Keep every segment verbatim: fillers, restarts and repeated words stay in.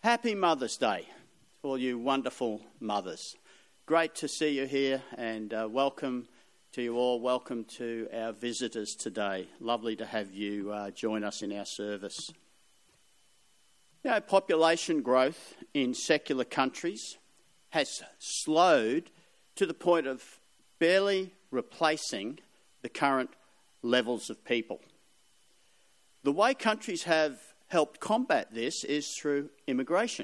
Happy Mother's Day to all you wonderful mothers. Great to see you here, and uh, welcome to you all. Welcome to our visitors today. Lovely to have you uh, join us in our service. You know, population growth in secular countries has slowed to the point of barely replacing the current levels of people. The way countries have helped combat this is through immigration.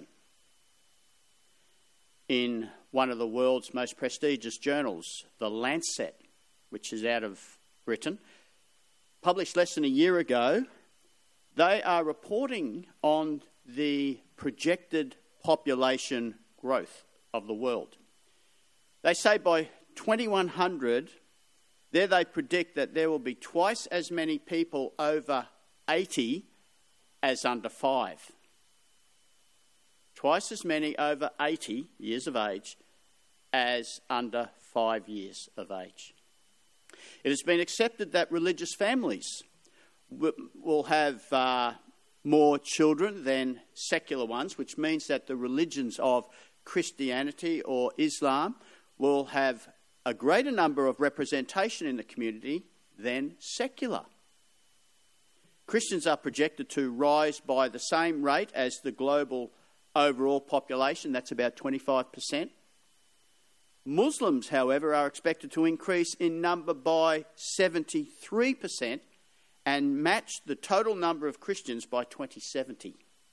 In one of the world's most prestigious journals, The Lancet, which is out of Britain, published less than a year ago, they are reporting on the projected population growth of the world. They say by twenty-one hundred, there they predict that there will be twice as many people over eighty as under five. Twice as many over eighty years of age as under five years of age. It has been accepted that religious families w- will have uh, more children than secular ones, which means that the religions of Christianity or Islam will have a greater number of representation in the community than secular. Christians are projected to rise by the same rate as the global overall population, that's about twenty-five percent. Muslims, however, are expected to increase in number by seventy-three percent and match the total number of Christians by twenty seventy.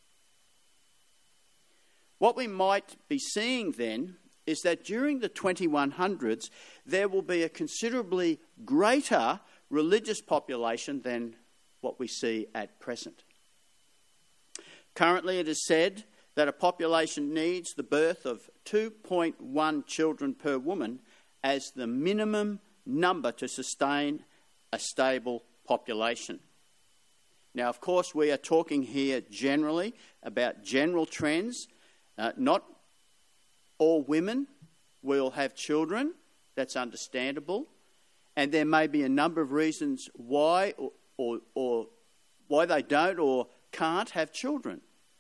What we might be seeing then is that during the twenty-one hundreds, there will be a considerably greater religious population than what we see at present. Currently, it is said that a population needs the birth of two point one children per woman as the minimum number to sustain a stable population. Now, of course, we are talking here generally about general trends. Uh, not all women will have children. That's understandable. And there may be a number of reasons why or Or, or why they don't or can't have children.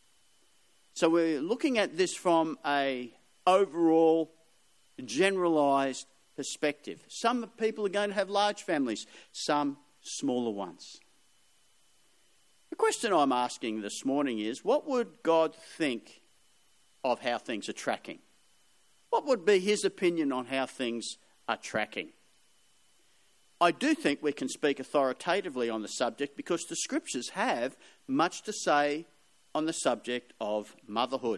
So we're looking at this from a overall, generalised perspective. Some people are going to have large families, some smaller ones. The question I'm asking this morning is, what would God think of how things are tracking? What would be his opinion on how things are tracking? I do think we can speak authoritatively on the subject because the scriptures have much to say on the subject of motherhood.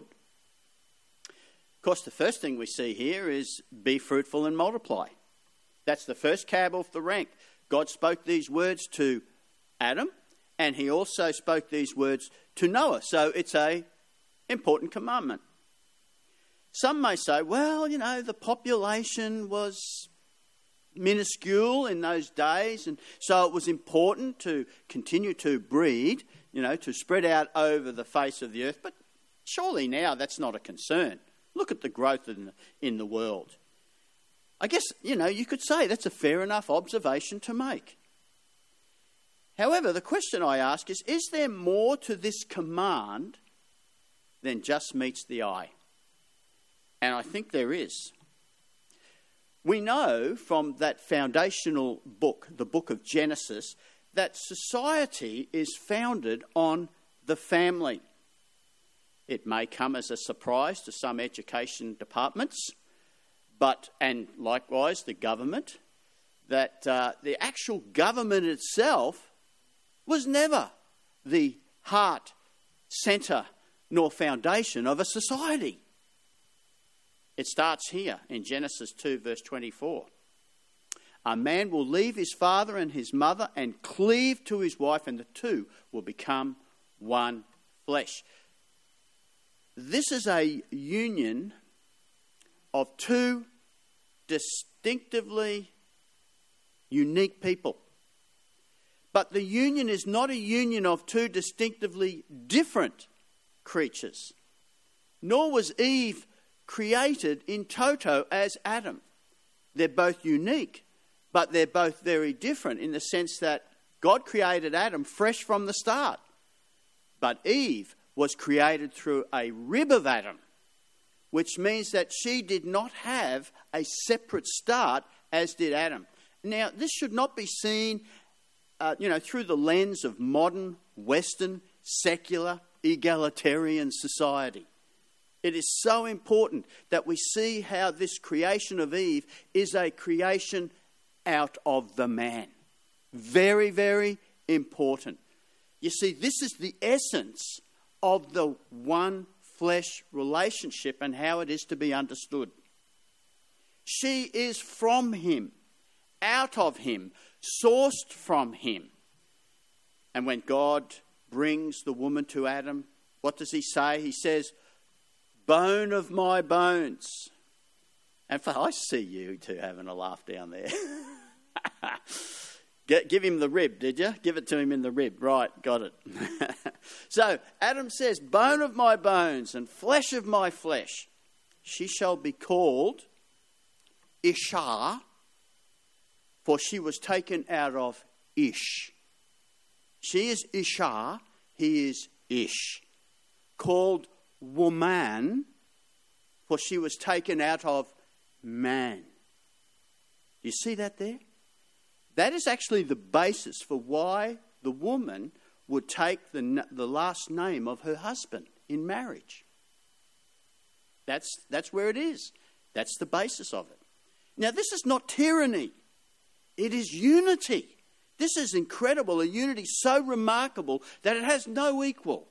Of course, the first thing we see here is be fruitful and multiply. That's the first cab off the rank. God spoke these words to Adam, and he also spoke these words to Noah. So it's an important commandment. Some may say, well, you know, the population was minuscule in those days, and so it was important to continue to breed, you know, to spread out over the face of the earth. But surely now that's not a concern. Look at the growth in the, in the world. I guess, you know, you could say that's a fair enough observation to make. However, the question I ask is, is there more to this command than just meets the eye? And I think there is. We know from that foundational book, the book of Genesis, that society is founded on the family. It may come as a surprise to some education departments, but, and likewise the government, that uh, the actual government itself was never the heart, centre, nor foundation of a society. It starts here in Genesis two, verse twenty-four. A man will leave his father and his mother and cleave to his wife, and the two will become one flesh. This is a union of two distinctively unique people. But the union is not a union of two distinctively different creatures, nor was Eve created in toto as Adam. They're both unique, but they're both very different in the sense that God created Adam fresh from the start. But Eve was created through a rib of Adam, which means that she did not have a separate start as did Adam. Now, this should not be seen, uh, you know, through the lens of modern, Western, secular, egalitarian society. It is so important that we see how this creation of Eve is a creation out of the man. Very, very important. You see, this is the essence of the one flesh relationship and how it is to be understood. She is from him, out of him, sourced from him. And when God brings the woman to Adam, what does he say? He says, bone of my bones. And for, I see you two having a laugh down there. Get, give him the rib, did you? Give it to him in the rib. Right, got it. So Adam says, bone of my bones and flesh of my flesh. She shall be called Isha, for she was taken out of Ish. She is Isha, he is Ish. Called woman, for she was taken out of man. You see that there? That is actually the basis for why the woman would take the, the last name of her husband in marriage. That's, that's where it is. That's the basis of it. Now, this is not tyranny. It is unity. This is incredible, a unity so remarkable that it has no equal.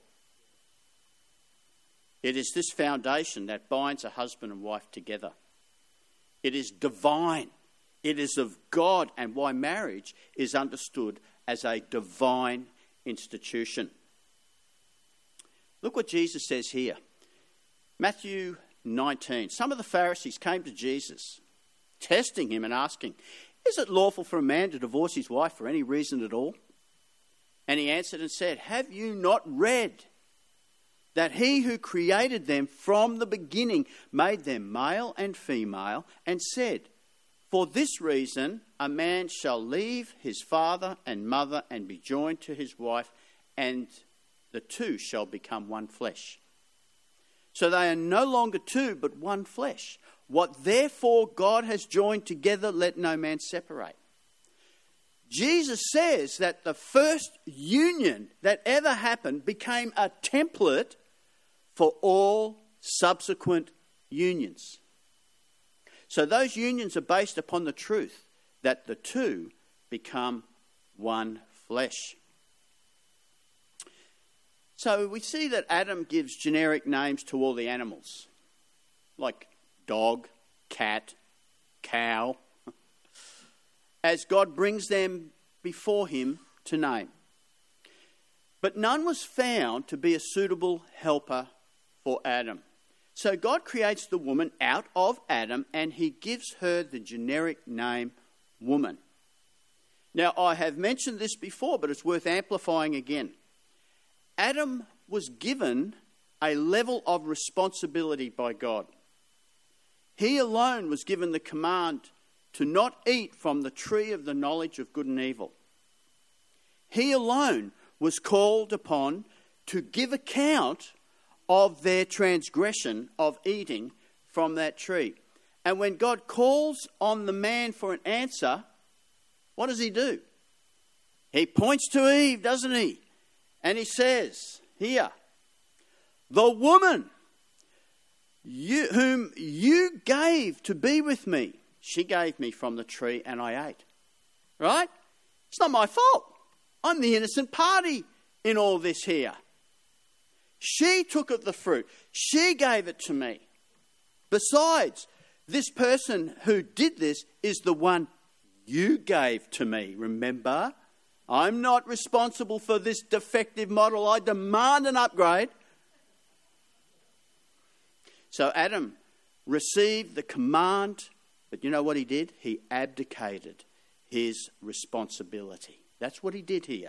It is this foundation that binds a husband and wife together. It is divine. It is of God, and why marriage is understood as a divine institution. Look what Jesus says here. Matthew nineteen. Some of the Pharisees came to Jesus, testing him and asking, is it lawful for a man to divorce his wife for any reason at all? And he answered and said, have you not read that he who created them from the beginning made them male and female, and said, for this reason a man shall leave his father and mother and be joined to his wife, and the two shall become one flesh. So they are no longer two, but one flesh. What therefore God has joined together, let no man separate. Jesus says that the first union that ever happened became a template for all subsequent unions. So those unions are based upon the truth that the two become one flesh. So we see that Adam gives generic names to all the animals, like dog, cat, cow, as God brings them before him to name. But none was found to be a suitable helper for Adam. So God creates the woman out of Adam, and he gives her the generic name woman. Now, I have mentioned this before, but it's worth amplifying again. Adam was given a level of responsibility by God. He alone was given the command to not eat from the tree of the knowledge of good and evil. He alone was called upon to give account of their transgression of eating from that tree. And when God calls on the man for an answer, what does he do? He points to Eve, doesn't he? And he says, here, the woman you, whom you gave to be with me, she gave me from the tree and I ate. Right? It's not my fault. I'm the innocent party in all this here. She took of the fruit. She gave it to me. Besides, this person who did this is the one you gave to me. Remember, I'm not responsible for this defective model. I demand an upgrade. So Adam received the command, but you know what he did? He abdicated his responsibility. That's what he did here.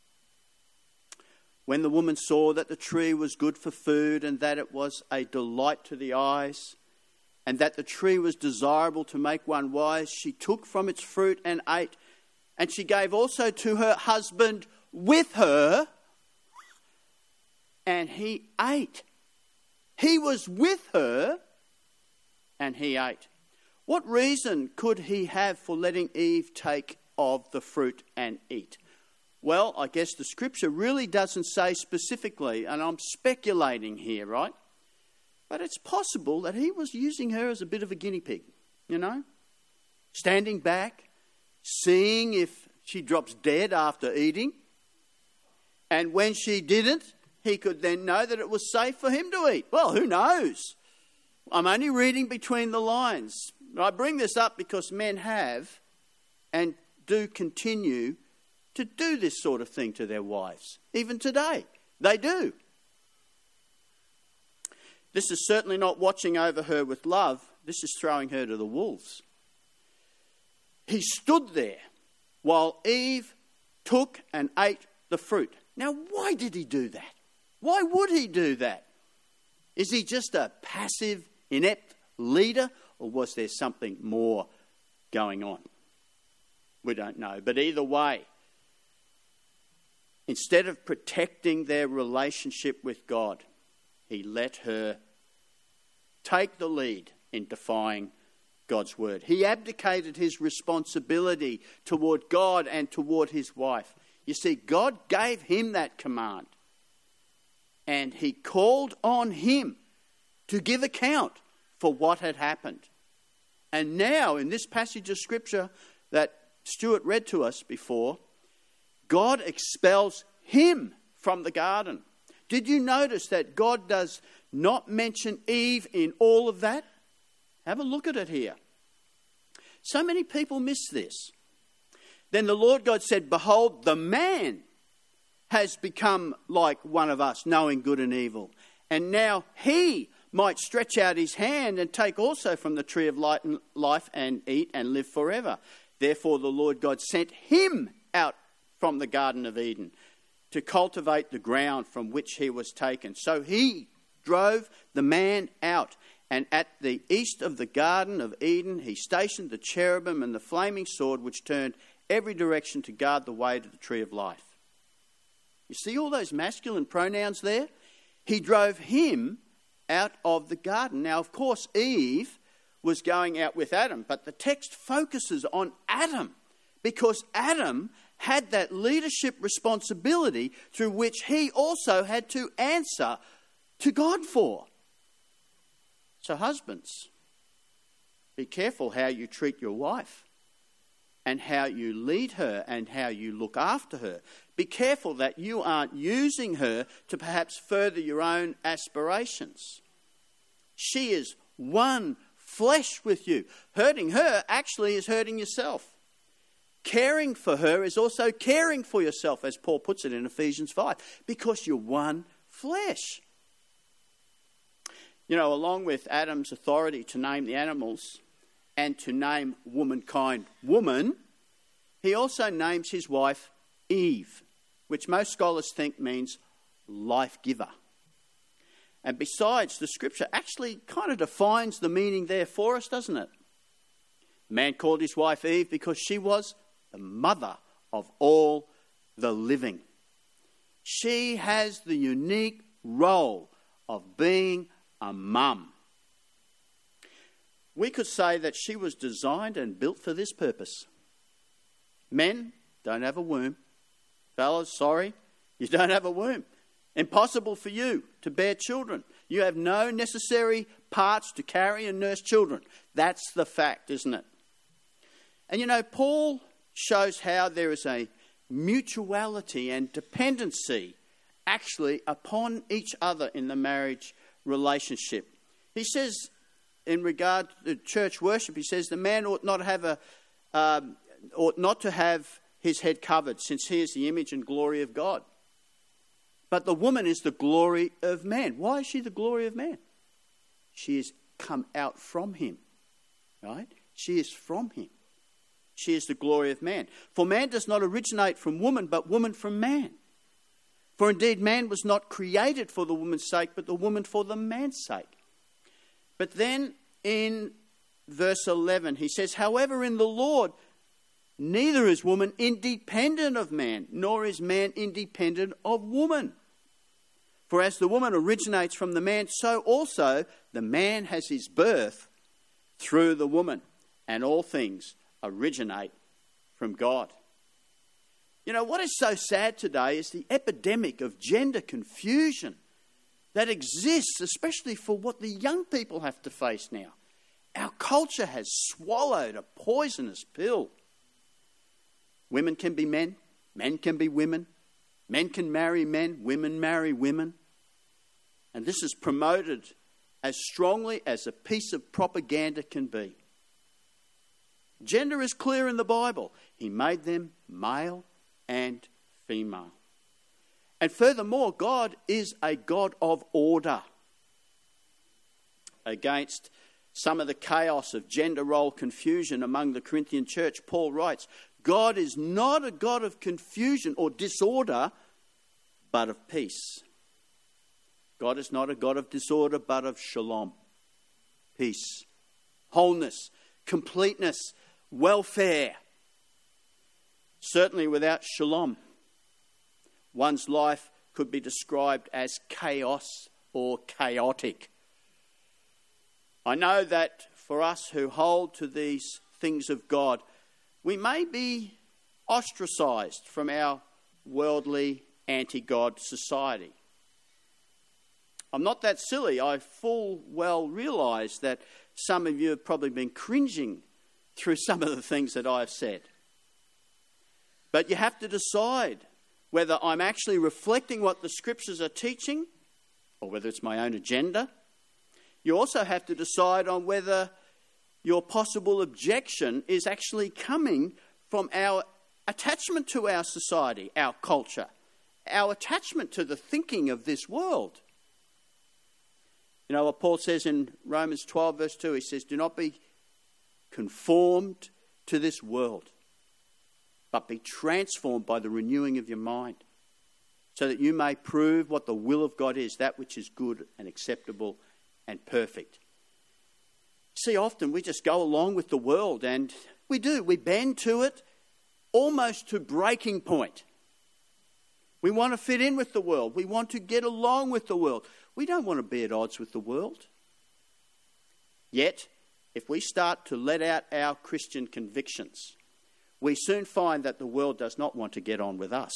When the woman saw that the tree was good for food and that it was a delight to the eyes and that the tree was desirable to make one wise, she took from its fruit and ate. And she gave also to her husband with her. and he ate. He was with her and he ate. What reason could he have for letting Eve take of the fruit and eat? Well, I guess the scripture really doesn't say specifically, and I'm speculating here, right? But it's possible that he was using her as a bit of a guinea pig, you know? Standing back, seeing if she drops dead after eating. And when she didn't, he could then know that it was safe for him to eat. Well, who knows? I'm only reading between the lines. I bring this up because men have and do continue to do this sort of thing to their wives. Even today, they do. This is certainly not watching over her with love. This is throwing her to the wolves. He stood there while Eve took and ate the fruit. Now, why did he do that? Why would he do that? Is he just a passive, inept leader, or was there something more going on? We don't know. But either way, instead of protecting their relationship with God, he let her take the lead in defying God's word. He abdicated his responsibility toward God and toward his wife. You see, God gave him that command, and he called on him to give account for what had happened. And now, in this passage of scripture that Stuart read to us before, God expels him from the garden. Did you notice that God does not mention Eve in all of that? Have a look at it here. So many people miss this. Then the Lord God said, "Behold, the man has become like one of us, knowing good and evil. And now he might stretch out his hand and take also from the tree of life and eat and live forever. Therefore the Lord God sent him out from the Garden of Eden to cultivate the ground from which he was taken. So he drove the man out, and at the east of the Garden of Eden he stationed the cherubim and the flaming sword which turned every direction to guard the way to the tree of life." You see all those masculine pronouns there? He drove him out of the garden. Now, of course, Eve was going out with Adam, but the text focuses on Adam because Adam had that leadership responsibility through which he also had to answer to God for. So husbands, be careful how you treat your wife and how you lead her and how you look after her. Be careful that you aren't using her to perhaps further your own aspirations. She is one flesh with you. Hurting her actually is hurting yourself. Caring for her is also caring for yourself, as Paul puts it in Ephesians five, because you're one flesh. You know, along with Adam's authority to name the animals and to name womankind woman, he also names his wife Eve, which most scholars think means life giver. And besides, the scripture actually kind of defines the meaning there for us, doesn't it? The man called his wife Eve because she was the mother of all the living. She has the unique role of being a mum. We could say that she was designed and built for this purpose. Men don't have a womb. Fellas, sorry, you don't have a womb. Impossible for you to bear children. You have no necessary parts to carry and nurse children. That's the fact, isn't it? And you know, Paul shows how there is a mutuality and dependency actually upon each other in the marriage relationship. He says, in regard to church worship, he says the man ought not have a um, ought not to have his head covered, since he is the image and glory of God. But the woman is the glory of man. Why is she the glory of man? She has come out from him, right? She is from him. She is the glory of man. For man does not originate from woman, but woman from man. For indeed man was not created for the woman's sake, but the woman for the man's sake. But then in verse eleven, he says, "However, in the Lord, neither is woman independent of man, nor is man independent of woman. For as the woman originates from the man, so also the man has his birth through the woman. And all things originate from God. You know, what is so sad today is the epidemic of gender confusion that exists, especially for what the young people have to face now. Our culture has swallowed a poisonous pill. Women can be men, men can be women, men can marry men, women marry women. And this is promoted as strongly as a piece of propaganda can be. Gender is clear in the Bible. He made them male and female. And furthermore, God is a God of order. Against some of the chaos of gender role confusion among the Corinthian church, Paul writes, God is not a God of confusion or disorder, but of peace. God is not a God of disorder, but of shalom, peace, wholeness, completeness, welfare. Certainly without shalom, one's life could be described as chaos or chaotic. I know that for us who hold to these things of God, we may be ostracised from our worldly, anti-God society. I'm not that silly. I full well realise that some of you have probably been cringing through some of the things that I've said. But you have to decide whether I'm actually reflecting what the scriptures are teaching or whether it's my own agenda. You also have to decide on whether your possible objection is actually coming from our attachment to our society, our culture, our attachment to the thinking of this world. You know what Paul says in Romans twelve verse two, he says, do not be conformed to this world, but be transformed by the renewing of your mind, so that you may prove what the will of God is, that which is good and acceptable and perfect. See, often we just go along with the world, and we do. We bend to it almost to breaking point. We want to fit in with the world. We want to get along with the world. We don't want to be at odds with the world. Yet, if we start to let out our Christian convictions, we soon find that the world does not want to get on with us.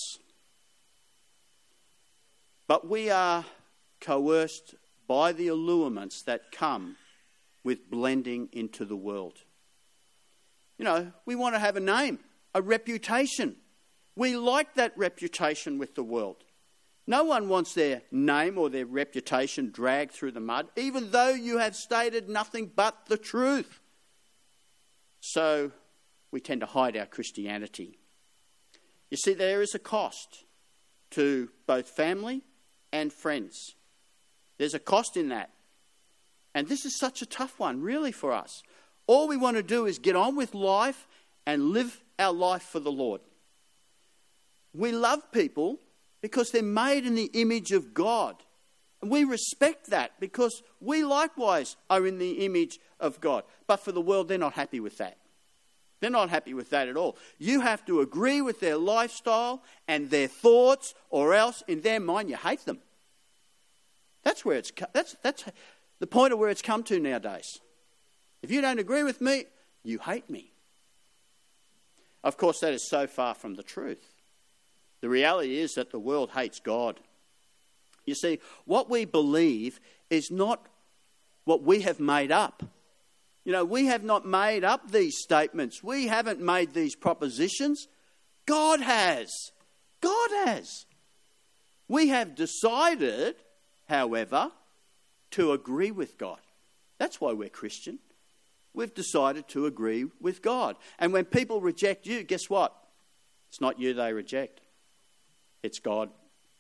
But we are coerced by the allurements that come with blending into the world. You know, we want to have a name, a reputation. We like that reputation with the world. No one wants their name or their reputation dragged through the mud, even though you have stated nothing but the truth. So we tend to hide our Christianity. You see, there is a cost to both family and friends. There's a cost in that. And this is such a tough one, really, for us. All we want to do is get on with life and live our life for the Lord. We love people because they're made in the image of God. And we respect that because we likewise are in the image of God. But for the world, they're not happy with that. They're not happy with that at all. You have to agree with their lifestyle and their thoughts, or else in their mind you hate them. That's where it's that's that's the point of where it's come to nowadays. If you don't agree with me, you hate me. Of course, that is so far from the truth. The reality is that the world hates God. You see, what we believe is not what we have made up. You know, we have not made up these statements. We haven't made these propositions. God has. God has. We have decided, however, to agree with God. That's why we're Christian. We've decided to agree with God. And when people reject you, guess what? It's not you they reject. It's God.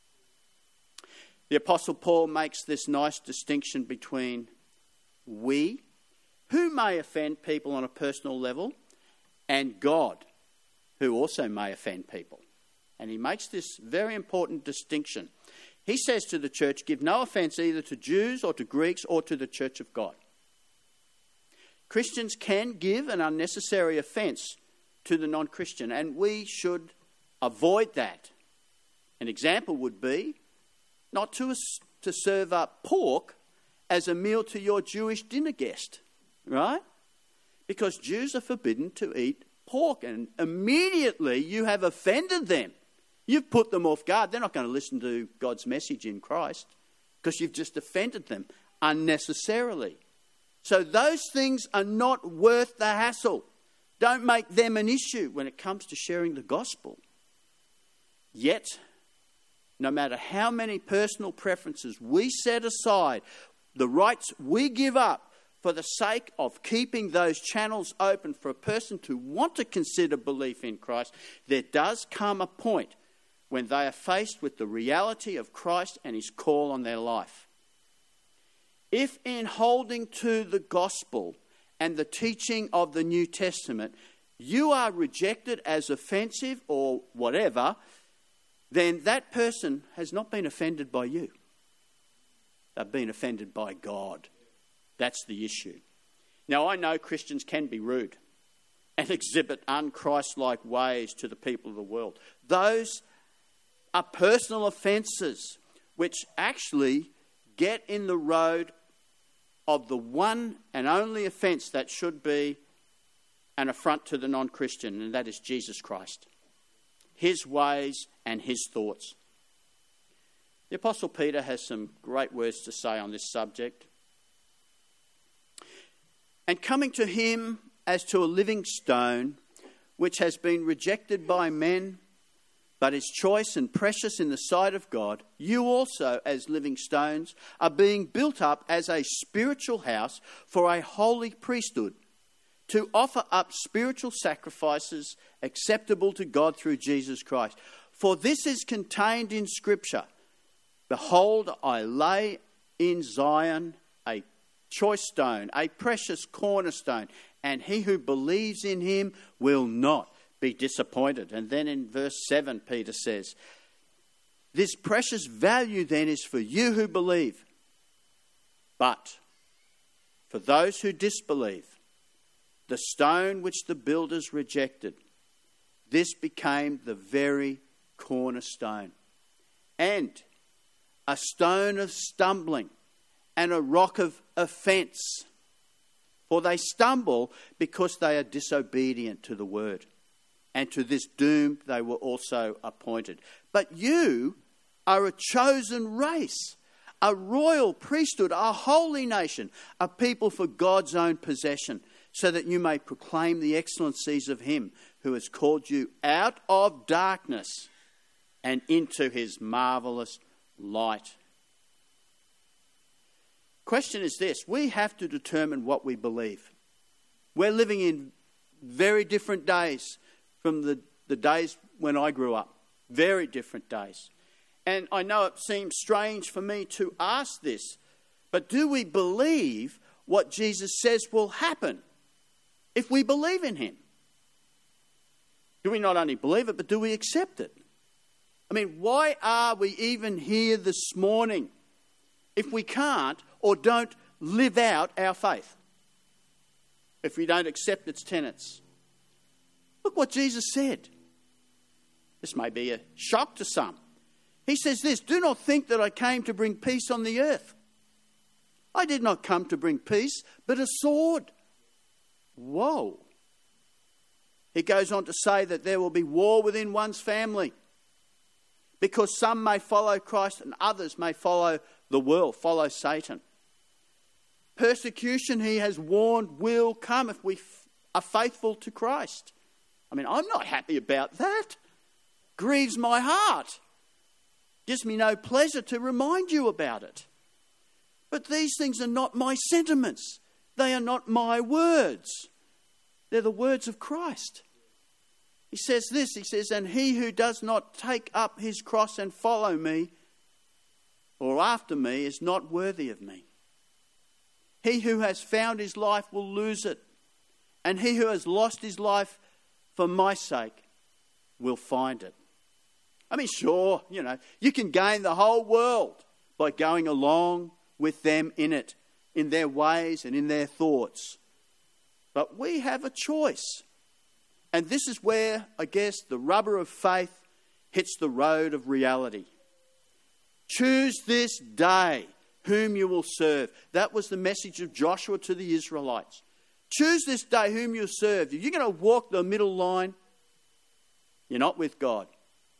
The Apostle Paul makes this nice distinction between we, who may offend people on a personal level, and God, who also may offend people. And he makes this very important distinction. He says to the church, give no offence either to Jews or to Greeks or to the church of God. Christians can give an unnecessary offence to the non-Christian, and we should avoid that. An example would be not to to serve up pork as a meal to your Jewish dinner guest, right? Because Jews are forbidden to eat pork, and immediately you have offended them. You've put them off guard. They're not going to listen to God's message in Christ because you've just offended them unnecessarily. So those things are not worth the hassle. Don't make them an issue when it comes to sharing the gospel. Yet, no matter how many personal preferences we set aside, the rights we give up for the sake of keeping those channels open for a person to want to consider belief in Christ, there does come a point when they are faced with the reality of Christ and his call on their life. If in holding to the gospel and the teaching of the New Testament, you are rejected as offensive or whatever, then that person has not been offended by you. They've been offended by God. That's the issue. Now, I know Christians can be rude and exhibit un-Christ-like ways to the people of the world. Those are personal offences which actually get in the road of the one and only offence that should be an affront to the non-Christian, and that is Jesus Christ, his ways and his thoughts. The Apostle Peter has some great words to say on this subject. And coming to him as to a living stone, which has been rejected by men, but is choice and precious in the sight of God, you also, as living stones, are being built up as a spiritual house for a holy priesthood, to offer up spiritual sacrifices acceptable to God through Jesus Christ. For this is contained in Scripture. Behold, I lay in Zion a choice stone, a precious cornerstone, and he who believes in him will not be disappointed. And then in verse seven, Peter says, this precious value then is for you who believe. But for those who disbelieve, the stone which the builders rejected, this became the very cornerstone, and a stone of stumbling and a rock of offence. For they stumble because they are disobedient to the word, and to this doom they were also appointed. But you are a chosen race, a royal priesthood, a holy nation, a people for God's own possession, so that you may proclaim the excellencies of him who has called you out of darkness and into his marvellous light. Question is this: we have to determine what we believe. We're living in very different days from the, the days when I grew up. Very different days. And I know it seems strange for me to ask this, but do we believe what Jesus says will happen if we believe in him? Do we not only believe it, but do we accept it? I mean, why are we even here this morning if we can't or don't live out our faith? If we don't accept its tenets? Look what Jesus said. This may be a shock to some. He says this: do not think that I came to bring peace on the earth. I did not come to bring peace, but a sword. Whoa. He goes on to say that there will be war within one's family, because some may follow Christ and others may follow the world, follow Satan. Persecution, he has warned, will come if we f- are faithful to Christ. I mean, I'm not happy about that. Grieves my heart. Gives me no pleasure to remind you about it. But these things are not my sentiments. They are not my words. They're the words of Christ. He says this, he says, and he who does not take up his cross and follow me, or after me, is not worthy of me. He who has found his life will lose it, and he who has lost his life for my sake will find it. I mean, sure, you know, you can gain the whole world by going along with them in it, in their ways and in their thoughts. But we have a choice. And this is where, I guess, the rubber of faith hits the road of reality. Choose this day whom you will serve. That was the message of Joshua to the Israelites. Choose this day whom you'll serve. If you're going to walk the middle line, you're not with God.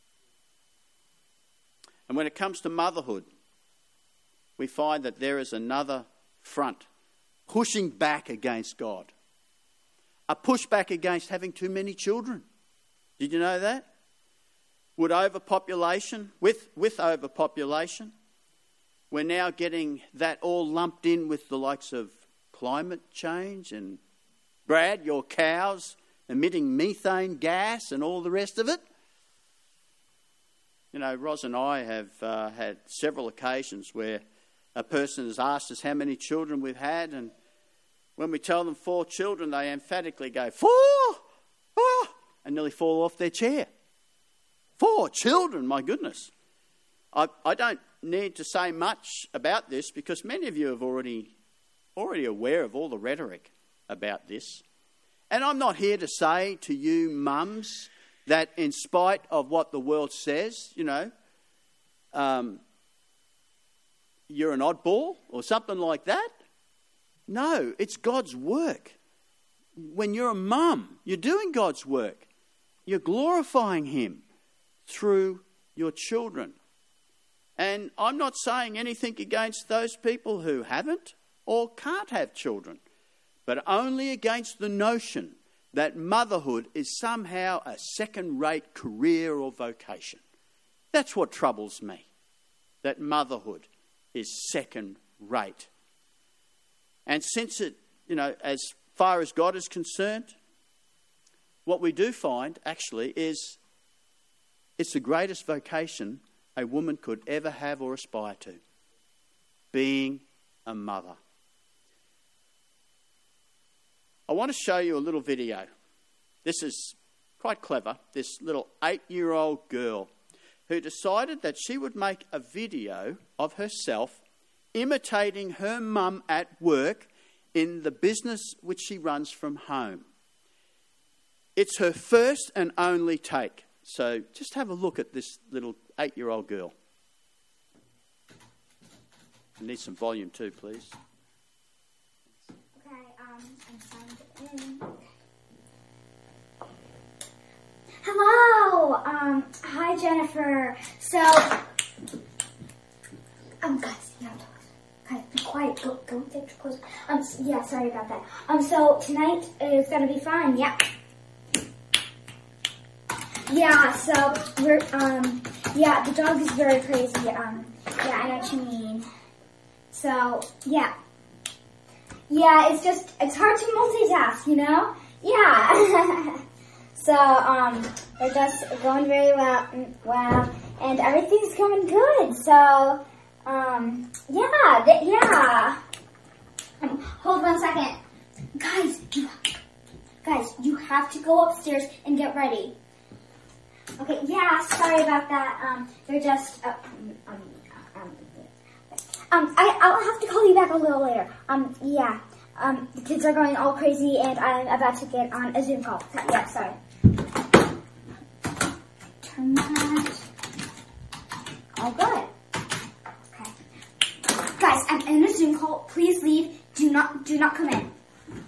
And when it comes to motherhood, we find that there is another front, pushing back against God. A pushback against having too many children. Did you know that? With overpopulation, with, with overpopulation, we're now getting that all lumped in with the likes of climate change and, Brad, your cows emitting methane gas and all the rest of it. You know, Ros and I have uh, had several occasions where a person has asked us how many children we've had, and when we tell them four children, they emphatically go, four? Oh, and nearly fall off their chair. Four children, my goodness. I, I don't need to say much about this because many of you are already, already aware of all the rhetoric about this. And I'm not here to say to you mums that in spite of what the world says, you know, um, you're an oddball or something like that. No, it's God's work. When you're a mum, you're doing God's work. You're glorifying him through your children. And I'm not saying anything against those people who haven't or can't have children, but only against the notion that motherhood is somehow a second-rate career or vocation. That's what troubles me, that motherhood is second-rate. And since it, you know, as far as God is concerned, what we do find actually is it's the greatest vocation a woman could ever have or aspire to, being a mother. I want to show you a little video. This is quite clever. This little eight-year-old girl who decided that she would make a video of herself imitating her mum at work in the business which she runs from home. It's her first and only take. So just have a look at this little eight-year-old girl. I need some volume too, please. Okay, um, I'm signed in. Hello! Um, hi, Jennifer. So, um, guys, you have to guys, be quiet. Go, go take your clothes. Um, yeah, sorry about that. Um, so tonight is gonna be fun. Yeah. Yeah. So we're um, yeah, the dog is very crazy. Um, yeah, I know what you mean. So yeah, yeah, it's just it's hard to multitask, you know. Yeah. So, um, we're just going very well, well, and everything's going good. So, um, yeah, th- yeah. Um, hold one second. Guys, you, guys, you have to go upstairs and get ready. Okay, yeah, sorry about that. Um, they're just, uh, um, um, um, I, I'll have to call you back a little later. Um, yeah. Um, the kids are going all crazy, and I'm about to get on a Zoom call. Yeah, sorry. Turn that. All good. Okay. Guys, I'm in a Zoom call. Please leave. Do not, do not come in.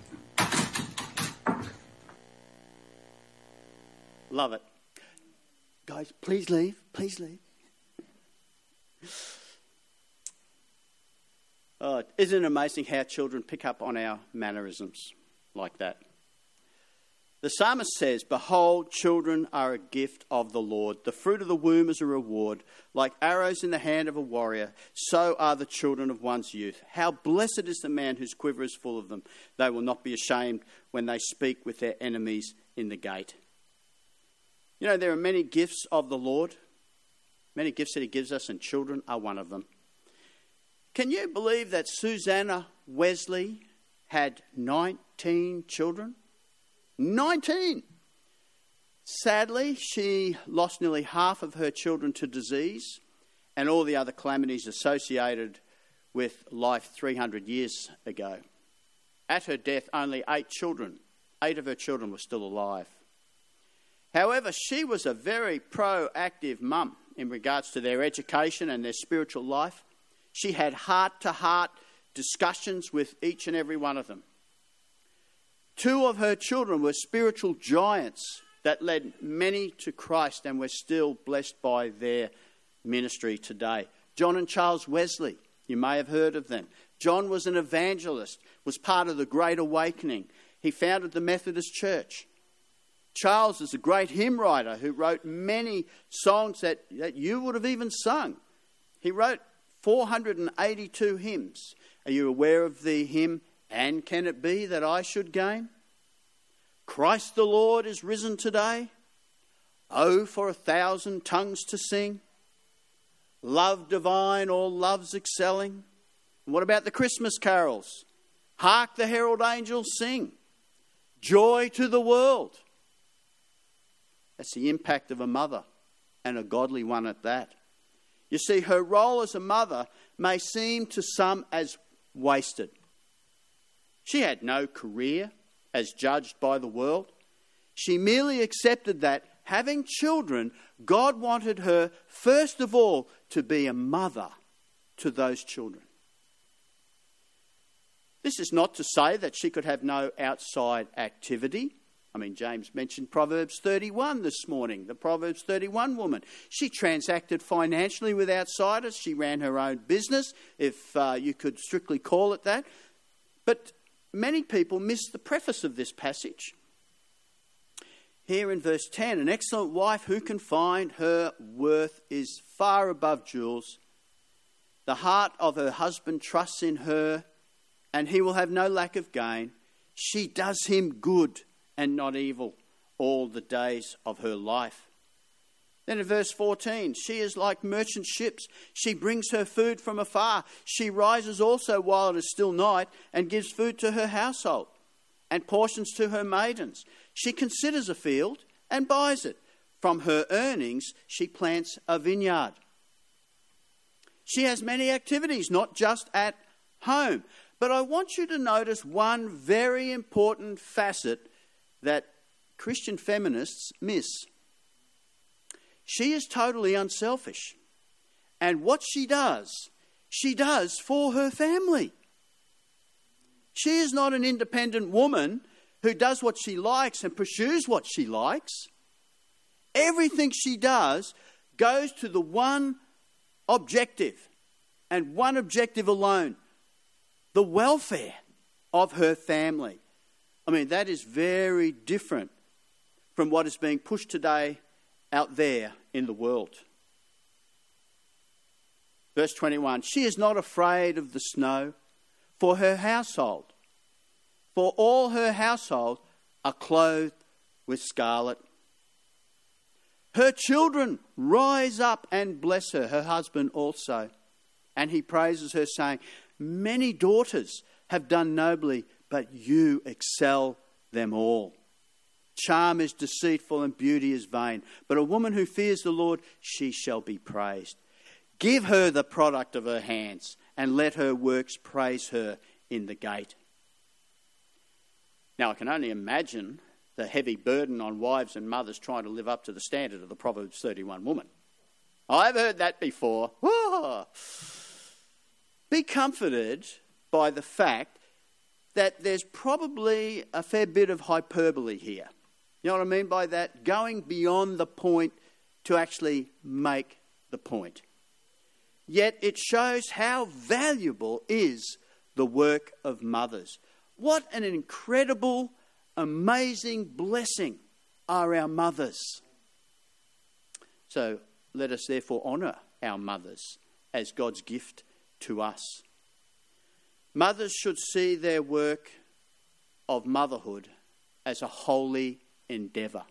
Love it. Guys, please leave. Please leave. Oh, isn't it amazing how children pick up on our mannerisms like that? The psalmist says, "Behold, children are a gift of the Lord. The fruit of the womb is a reward. Like arrows in the hand of a warrior, so are the children of one's youth. How blessed is the man whose quiver is full of them. They will not be ashamed when they speak with their enemies in the gate." You know, there are many gifts of the Lord, many gifts that he gives us, and children are one of them. Can you believe that Susanna Wesley had nineteen children? nineteen! Sadly, she lost nearly half of her children to disease and all the other calamities associated with life three hundred years ago. At her death, only eight children, eight of her children were still alive. However, she was a very proactive mum in regards to their education and their spiritual life. She had heart-to-heart discussions with each and every one of them. Two of her children were spiritual giants that led many to Christ and were still blessed by their ministry today. John and Charles Wesley, you may have heard of them. John was an evangelist, was part of the Great Awakening. He founded the Methodist Church. Charles is a great hymn writer who wrote many songs that, that you would have even sung. He wrote four hundred eighty-two hymns. Are you aware of the hymn, "And Can It Be That I Should Gain"? Christ the Lord is risen today. Oh, for a thousand tongues to sing. Love divine, all loves excelling. And what about the Christmas carols? Hark the herald angels sing. Joy to the world. That's the impact of a mother, and a godly one at that. You see, her role as a mother may seem to some as wasted. She had no career as judged by the world. She merely accepted that, having children, God wanted her, first of all, to be a mother to those children. This is not to say that she could have no outside activity. I mean, James mentioned Proverbs thirty-one this morning, the Proverbs thirty-one woman. She transacted financially with outsiders. She ran her own business, if uh, you could strictly call it that. But many people miss the preface of this passage. Here in verse ten, an excellent wife who can find, her worth is far above jewels. The heart of her husband trusts in her, and he will have no lack of gain. She does him good and not evil all the days of her life. Then in verse fourteen, she is like merchant ships. She brings her food from afar. She rises also while it is still night and gives food to her household and portions to her maidens. She considers a field and buys it. From her earnings, she plants a vineyard. She has many activities, not just at home. But I want you to notice one very important facet that Christian feminists miss. She is totally unselfish. And what she does, she does for her family. She is not an independent woman who does what she likes and pursues what she likes. Everything she does goes to the one objective, and one objective alone: the welfare of her family. I mean, that is very different from what is being pushed today out there in the world. Verse twenty-one, she is not afraid of the snow for her household, for all her household are clothed with scarlet. Her children rise up and bless her, her husband also. And he praises her, saying, many daughters have done nobly, but you excel them all. Charm is deceitful and beauty is vain, but a woman who fears the Lord, she shall be praised. Give her the product of her hands, and let her works praise her in the gate. Now, I can only imagine the heavy burden on wives and mothers trying to live up to the standard of the Proverbs thirty-one woman. I've heard that before. Whoa. Be comforted by the fact that there's probably a fair bit of hyperbole here. You know what I mean by that? Going beyond the point to actually make the point. Yet it shows how valuable is the work of mothers. What an incredible, amazing blessing are our mothers. So let us therefore honour our mothers as God's gift to us. Mothers should see their work of motherhood as a holy endeavour.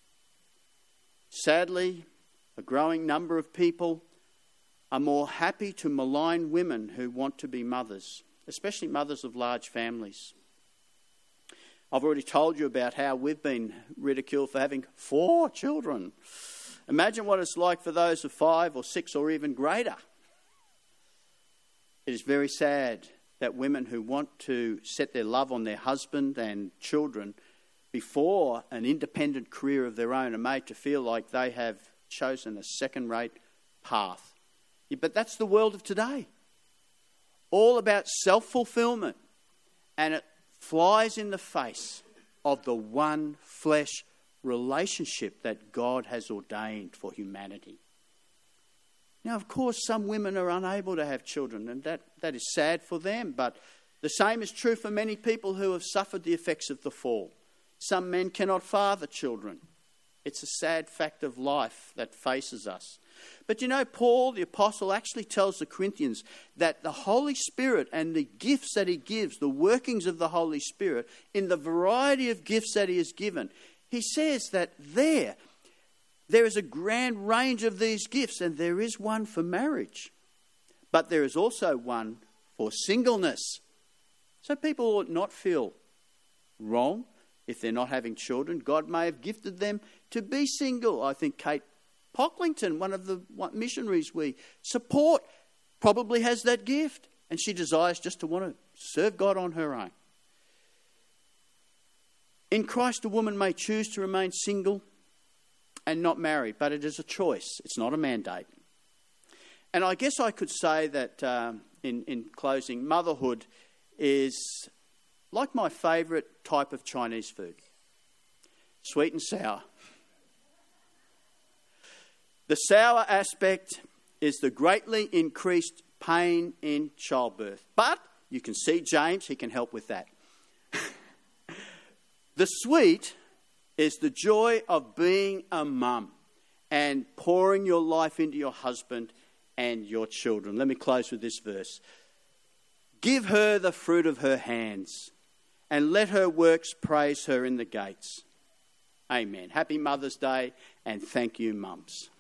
Sadly, a growing number of people are more happy to malign women who want to be mothers, especially mothers of large families. I've already told you about how we've been ridiculed for having four children. Imagine what it's like for those of five or six or even greater. It is very sad that women who want to set their love on their husband and children before an independent career of their own are made to feel like they have chosen a second-rate path. Yeah, but that's the world of today. All about self-fulfillment. And it flies in the face of the one flesh relationship that God has ordained for humanity. Now, of course, some women are unable to have children, and that, that is sad for them, but the same is true for many people who have suffered the effects of the fall. Some men cannot father children. It's a sad fact of life that faces us. But you know, Paul, the apostle, actually tells the Corinthians that the Holy Spirit and the gifts that he gives, the workings of the Holy Spirit, in the variety of gifts that he has given, he says that there, there is a grand range of these gifts, and there is one for marriage. But there is also one for singleness. So people ought not feel wrong if they're not having children. God may have gifted them to be single. I think Kate Pocklington, one of the missionaries we support, probably has that gift, and she desires just to want to serve God on her own. In Christ, a woman may choose to remain single and not married, but it is a choice. It's not a mandate. And I guess I could say that um, in, in closing, motherhood is like my favourite type of Chinese food. Sweet and sour. The sour aspect is the greatly increased pain in childbirth. But you can see James, he can help with that. The sweet is the joy of being a mum and pouring your life into your husband and your children. Let me close with this verse. Give her the fruit of her hands, and let her works praise her in the gates. Amen. Happy Mother's Day, and thank you, mums.